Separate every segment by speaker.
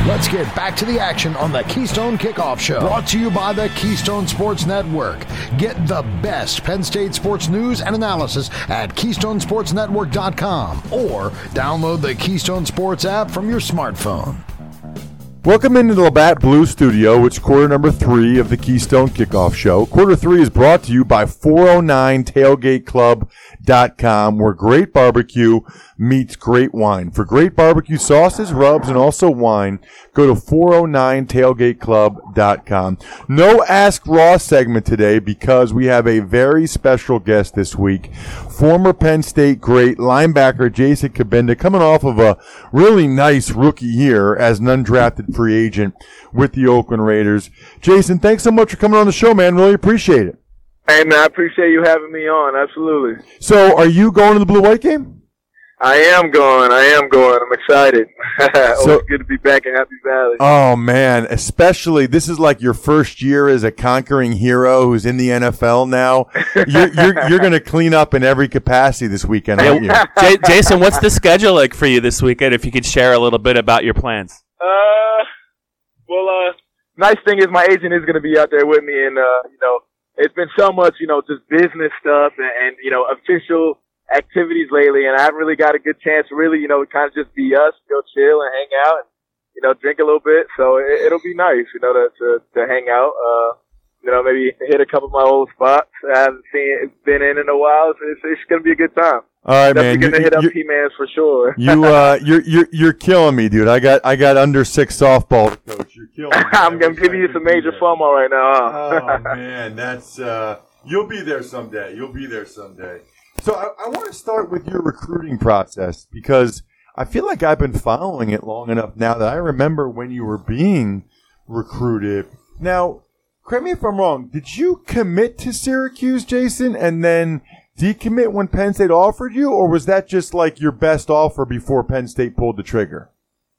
Speaker 1: Let's get back to the action on the Keystone Kickoff Show. Brought to you by the Keystone Sports Network. Get the best Penn State sports news and analysis at KeystonesportsNetwork.com or download the Keystone Sports app from your smartphone.
Speaker 2: Welcome into the Labatt Blue Studio. It's quarter number 3 of the Keystone Kickoff Show. Quarter 3 is brought to you by 409tailgateclub.com, where great barbecue meets great wine. For great barbecue sauces, rubs, and also wine, go to 409tailgateclub.com. No Ask Ross segment today because we have a very special guest this week. Former Penn State great linebacker Jason Cabinda, coming off of a really nice rookie year as an undrafted free agent with the Oakland Raiders. Jason, thanks so much for coming on the show, man. Really appreciate it.
Speaker 3: Hey, man, I appreciate you having me on. Absolutely.
Speaker 2: So, are you going to the Blue-White game?
Speaker 3: I am going. I'm excited. It's good to be back in Happy Valley.
Speaker 2: Oh, man. Especially, this is like your first year as a conquering hero who's in the NFL now. You're going to clean up in every capacity this weekend, aren't you?
Speaker 4: Jason, what's the schedule like for you this weekend, if you could share a little bit about your plans?
Speaker 3: Nice thing is my agent is going to be out there with me, and, it's been so much, just business stuff and official activities lately, and I haven't really got a good chance to really, kind of just be us, go chill and hang out and, drink a little bit. So it'll be nice, to hang out, maybe hit a couple of my old spots I haven't been in a while. So it's going to be a good time.
Speaker 2: All right,
Speaker 3: definitely
Speaker 2: man.
Speaker 3: Gonna hit up P-Mans for sure.
Speaker 2: You're killing me, dude. I got under 6 softball to coach. You're killing me.
Speaker 3: I'm gonna give you some major FOMO right now. Huh?
Speaker 2: Oh man, that's you'll be there someday. So I want to start with your recruiting process because I feel like I've been following it long enough now that I remember when you were being recruited. Now, correct me if I'm wrong. Did you commit to Syracuse, Jason, and then decommit when Penn State offered you, or was that just like your best offer before Penn State pulled the trigger?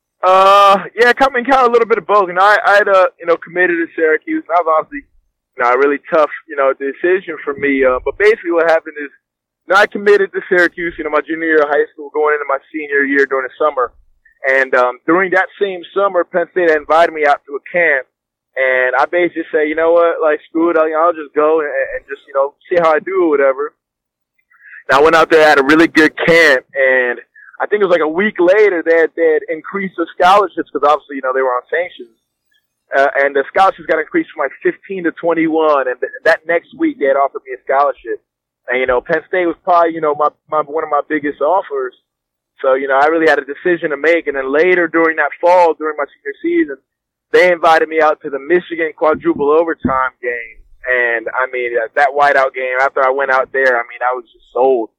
Speaker 3: Yeah, kind of a little bit of both. I'd committed to Syracuse. That was obviously, a really tough, decision for me. But basically what happened is, I committed to Syracuse, my junior year of high school, going into my senior year during the summer. And, during that same summer, Penn State had invited me out to a camp. And I basically said, screw it, I'll just go and just, see how I do or whatever. And I went out there, had a really good camp, and I think it was like a week later they had increased the scholarships because obviously, they were on sanctions. And the scholarships got increased from like 15 to 21, and that next week they had offered me a scholarship. And, Penn State was probably, one of my biggest offers. So, I really had a decision to make. And then later during that fall, during my senior season, they invited me out to the Michigan quadruple overtime game. And that whiteout game, after I went out there, I was just sold.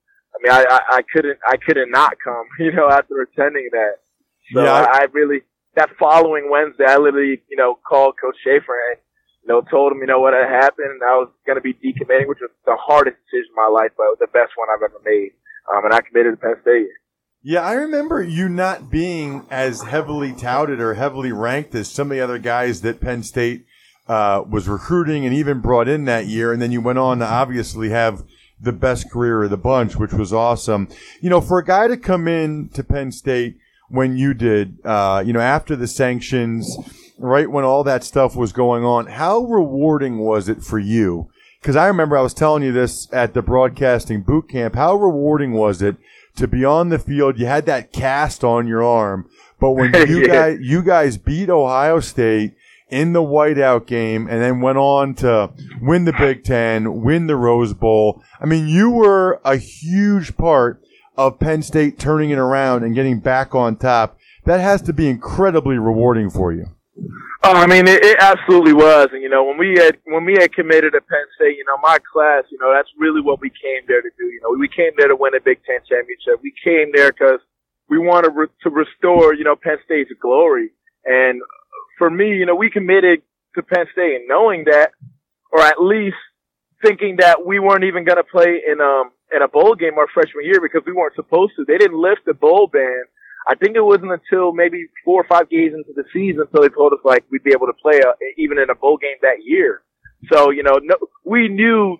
Speaker 3: I couldn't not come, after attending that. So yeah. That following Wednesday, I literally, called Coach Schaefer and, told him, what had happened. I was going to be decommitting, which was the hardest decision in my life, but the best one I've ever made. And I committed to Penn State.
Speaker 2: Yeah, I remember you not being as heavily touted or heavily ranked as some of the other guys that Penn State was recruiting and even brought in that year. And then you went on to obviously have the best career of the bunch, which was awesome. For a guy to come in to Penn State when you did, after the sanctions, right when all that stuff was going on, how rewarding was it for you? Because I remember I was telling you this at the broadcasting boot camp. How rewarding was it to be on the field? You had that cast on your arm, but when you guys beat Ohio State in the whiteout game and then went on to win the Big Ten, win the Rose Bowl. You were a huge part of Penn State turning it around and getting back on top. That has to be incredibly rewarding for you.
Speaker 3: Oh, it absolutely was. And, when we had committed to Penn State, my class, that's really what we came there to do. We came there to win a Big Ten championship. We came there because we wanted to restore, Penn State's glory. And for me, we committed to Penn State knowing that, or at least thinking that we weren't even going to play in a bowl game our freshman year because we weren't supposed to. They didn't lift the bowl ban. I think it wasn't until maybe 4 or 5 games into the season until they told us we'd be able to play even in a bowl game that year. So, we knew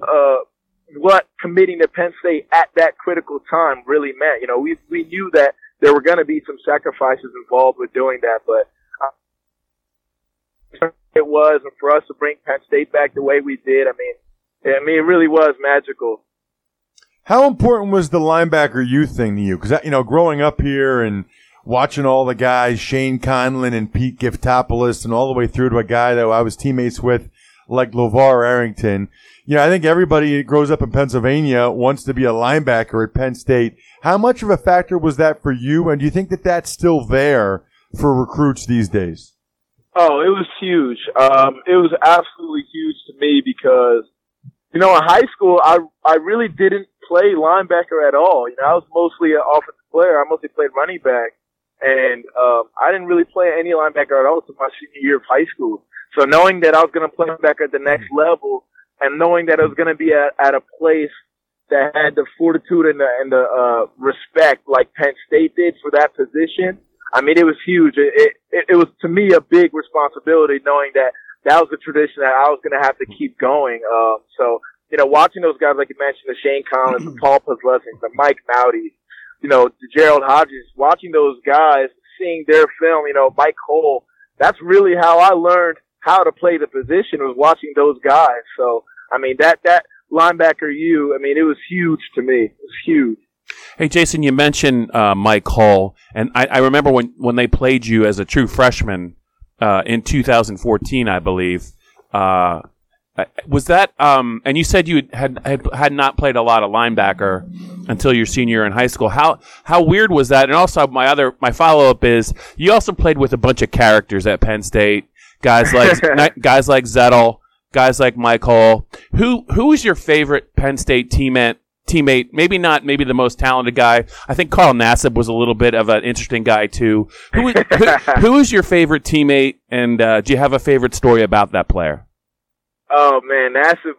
Speaker 3: what committing to Penn State at that critical time really meant. We knew that there were going to be some sacrifices involved with doing that, but it was, and for us to bring Penn State back the way we did, I mean, it really was magical.
Speaker 2: How important was the linebacker youth thing to you? Because, growing up here and watching all the guys, Shane Conlon and Pete Giftopoulos, and all the way through to a guy that I was teammates with like LeVar Arrington, I think everybody that grows up in Pennsylvania wants to be a linebacker at Penn State. How much of a factor was that for you, and do you think that that's still there for recruits these days?
Speaker 3: Oh, it was huge. It was absolutely huge to me because, in high school, I really didn't play linebacker at all. I was mostly an offensive player. I mostly played running back. And I didn't really play any linebacker at all until my senior year of high school. So knowing that I was going to play linebacker at the next level and knowing that I was going to be at a place that had the fortitude and the respect like Penn State did for that position, I mean, it was huge. It was, to me, a big responsibility knowing that was the tradition that I was going to have to keep going. So, watching those guys, like you mentioned, the Shane Collins, the Paul Posluszny, the Mike Mowdy, the Gerald Hodges, watching those guys, seeing their film, Mike Cole, that's really how I learned how to play the position, was watching those guys. So, I mean, that linebacker it was huge to me. It was huge.
Speaker 4: Hey, Jason, you mentioned Mike Hull, and I remember when they played you as a true freshman in 2014, I believe. Was that and you said you had not played a lot of linebacker until your senior year in high school. How weird was that? And also my follow-up is you also played with a bunch of characters at Penn State, guys like Zettel, guys like Mike Hull. Who was your favorite Penn State teammate? Maybe not the most talented guy. I think Carl Nassib was a little bit of an interesting guy too. Who is your favorite teammate, and do you have a favorite story about that player?
Speaker 3: Oh man, Nassib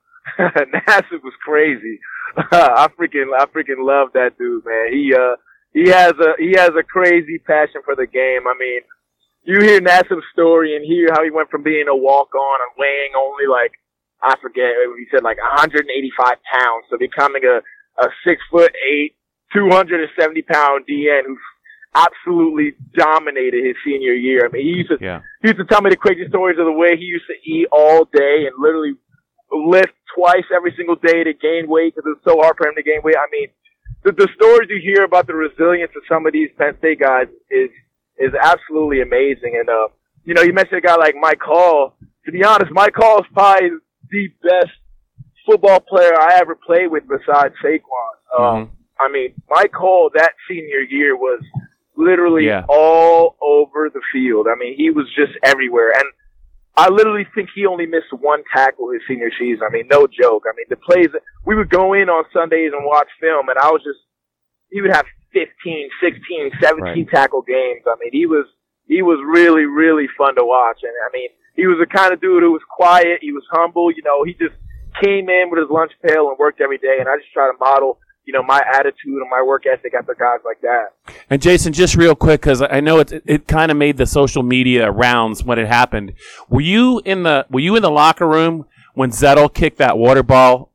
Speaker 3: was crazy. I freaking love that dude, man. He has a crazy passion for the game. I mean, you hear Nassib's story and hear how he went from being a walk-on and weighing only I forget, he said 185 pounds, so becoming a 6'8", 270-pound DN who's absolutely dominated his senior year. I mean, he used to tell me the crazy stories of the way he used to eat all day and literally lift twice every single day to gain weight because it's so hard for him to gain weight. I mean, the stories you hear about the resilience of some of these Penn State guys is absolutely amazing. And you mentioned a guy like Mike Hall. To be honest, Mike Hall is probably the best football player I ever played with besides Saquon. I mean, Mike Hall, that senior year was literally all over the field. I mean, he was just everywhere. And I literally think he only missed one tackle his senior season. I mean, no joke. I mean, the plays, we would go in on Sundays and watch film, and he would have 15, 16, 17 tackle games. I mean, he was really, really fun to watch. And I mean, he was the kind of dude who was quiet. He was humble. He just came in with his lunch pail and worked every day. And I just try to model, my attitude and my work ethic after guys like that.
Speaker 4: And Jason, just real quick, because I know it kind of made the social media rounds when it happened. Were you in the locker room when Zettel kicked that water bottle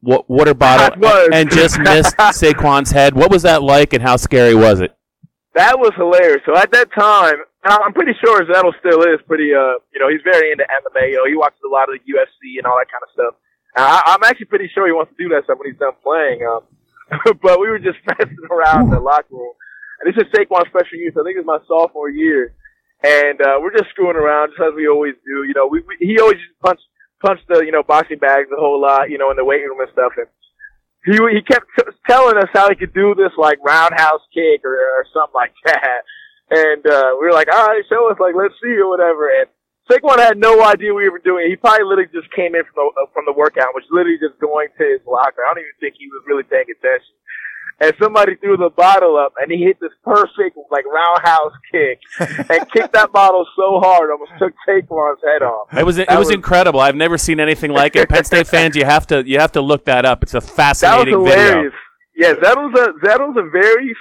Speaker 4: and just missed Saquon's head? What was that like, and how scary was it?
Speaker 3: That was hilarious. So at that time, I'm pretty sure Zettel still is pretty, he's very into MMA. He watches a lot of the UFC and all that kind of stuff. I'm actually pretty sure he wants to do that stuff when he's done playing. But we were just messing around in the locker room. And this is Saquon's freshman year, so I think it's my sophomore year. And we're just screwing around, just as we always do. He always just punched the, boxing bags a whole lot, in the weight room and stuff. And he kept telling us how he could do this, roundhouse kick or something like that. And we were like, all right, show us, let's see or whatever. And Saquon had no idea we were doing it. He probably literally just came in from the workout, which literally just going to his locker. I don't even think he was really paying attention. And somebody threw the bottle up, and he hit this perfect, roundhouse kick, and kicked that bottle so hard, almost took Saquon's head off.
Speaker 4: It was incredible. I've never seen anything like it. Penn State fans, you have to look that up. It's a fascinating
Speaker 3: video. That was hilarious. Yeah, Zettel's a very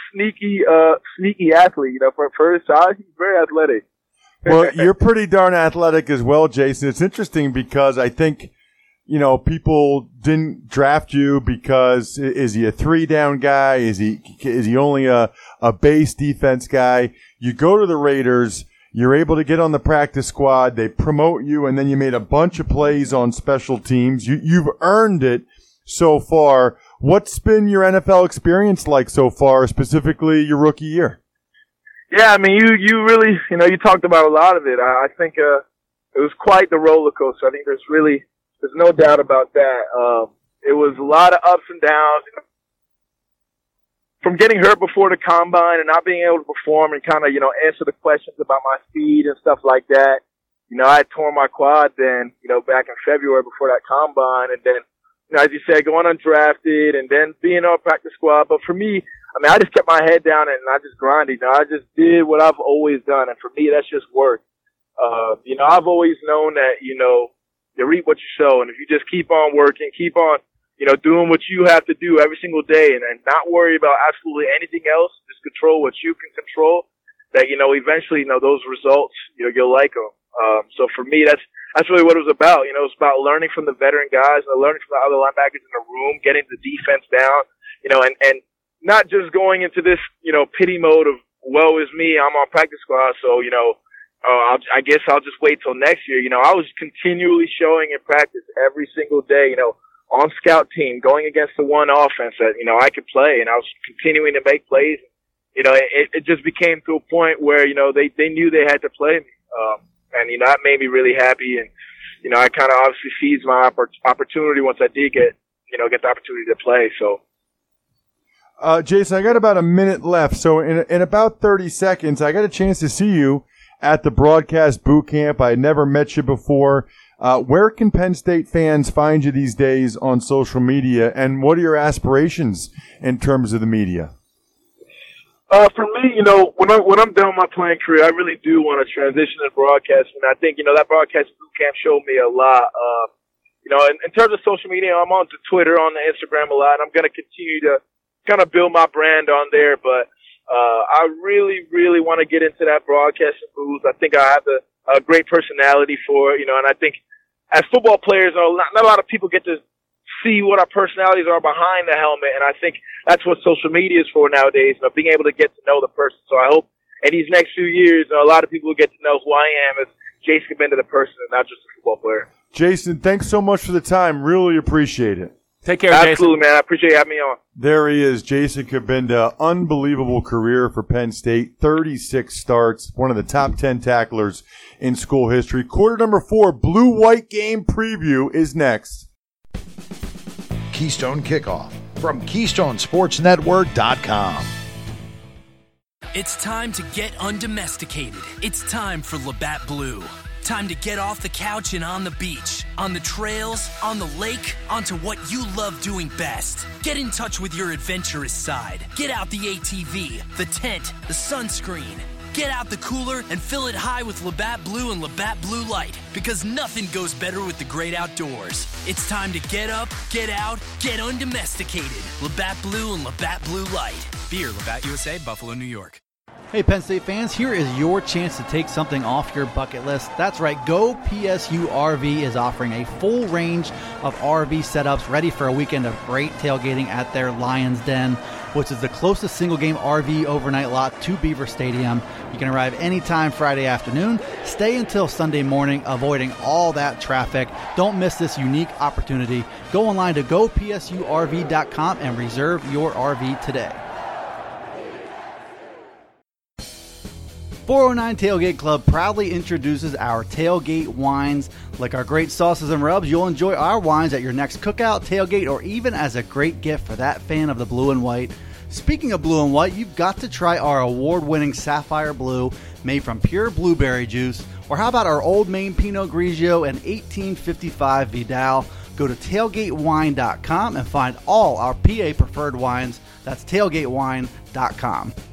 Speaker 3: sneaky athlete. For his size, he's very athletic.
Speaker 2: Well, you're pretty darn athletic as well, Jason. It's interesting because I think, people didn't draft you because is he a 3-down guy? Is he only a base defense guy? You go to the Raiders, you're able to get on the practice squad, they promote you, and then you made a bunch of plays on special teams. You've earned it so far. What's been your NFL experience like so far, specifically your rookie year?
Speaker 3: Yeah, I mean, you really, you talked about a lot of it. I think it was quite the roller coaster. I think there's no doubt about that. It was a lot of ups and downs. From getting hurt before the combine and not being able to perform and kind of, answer the questions about my speed and stuff like that. I had torn my quad then, back in February before that combine. And then, as you said, going undrafted and then being on practice squad. But for me, I just kept my head down and I just grinded. I just did what I've always done. And for me, that's just work. I've always known that, you reap what you sow. And if you just keep on working, keep on, doing what you have to do every single day and not worry about absolutely anything else, just control what you can control, that, eventually, those results, you'll like them. So for me, that's really what it was about. It was about learning from the veteran guys and learning from the other linebackers in the room, getting the defense down, and not just going into this, pity mode of, woe is me, I'm on practice squad, so, I guess I'll just wait till next year. I was continually showing in practice every single day, on scout team, going against the one offense that, I could play, and I was continuing to make plays. It just became to a point where, they knew they had to play me. And, that made me really happy. And, I kind of obviously seized my opportunity once I did get the opportunity to play. So.
Speaker 2: Jason, I got about a minute left. So in about 30 seconds, I got a chance to see you at the broadcast boot camp. I had never met you before. Where can Penn State fans find you these days on social media, and what are your aspirations in terms of the media?
Speaker 3: For me, when I'm done with my playing career, I really do want to transition to broadcasting. I think, that broadcast boot camp showed me a lot. In terms of social media, I'm on Twitter, on the Instagram a lot, and I'm going to continue to kind of build my brand on there. But I really, really want to get into that broadcasting booth. I think I have a great personality for it, and I think as football players, not a lot of people get to see what our personalities are behind the helmet, and I think that's what social media is for nowadays, being able to get to know the person. So I hope in these next few years, a lot of people will get to know who I am as Jason Cabinda, the person, and not just a football player.
Speaker 2: Jason, thanks so much for the time. Really appreciate it.
Speaker 4: Take care, Jason.
Speaker 3: Absolutely, man. I appreciate you having me on.
Speaker 2: There he is, Jason Cabinda. Unbelievable career for Penn State. 36 starts. One of the top 10 tacklers in school history. Quarter number 4, blue-white game preview is next.
Speaker 1: Keystone Kickoff from KeystoneSportsNetwork.com.
Speaker 5: It's time to get undomesticated. It's time for Labatt Blue. Time to get off the couch and on the beach, on the trails, on the lake, onto what you love doing best. Get in touch with your adventurous side. Get out the ATV, the tent, the sunscreen. Get out the cooler and fill it high with Labatt Blue and Labatt Blue Light, because nothing goes better with the great outdoors. It's time to get up, get out, get undomesticated. Labatt Blue and Labatt Blue Light. Beer, Labatt USA, Buffalo, New York.
Speaker 6: Hey, Penn State fans, here is your chance to take something off your bucket list. That's right, Go PSU RV is offering a full range of RV setups ready for a weekend of great tailgating at their Lions Den, which is the closest single-game RV overnight lot to Beaver Stadium. You can arrive anytime Friday afternoon, stay until Sunday morning, avoiding all that traffic. Don't miss this unique opportunity. Go online to gopsurv.com and reserve your RV today. 409 Tailgate Club proudly introduces our tailgate wines. Like our great sauces and rubs, you'll enjoy our wines at your next cookout, tailgate, or even as a great gift for that fan of the blue and white. Speaking of blue and white, you've got to try our award-winning Sapphire Blue, made from pure blueberry juice. Or how about our Old Maine Pinot Grigio and 1855 Vidal? Go to tailgatewine.com and find all our PA preferred wines. That's tailgatewine.com.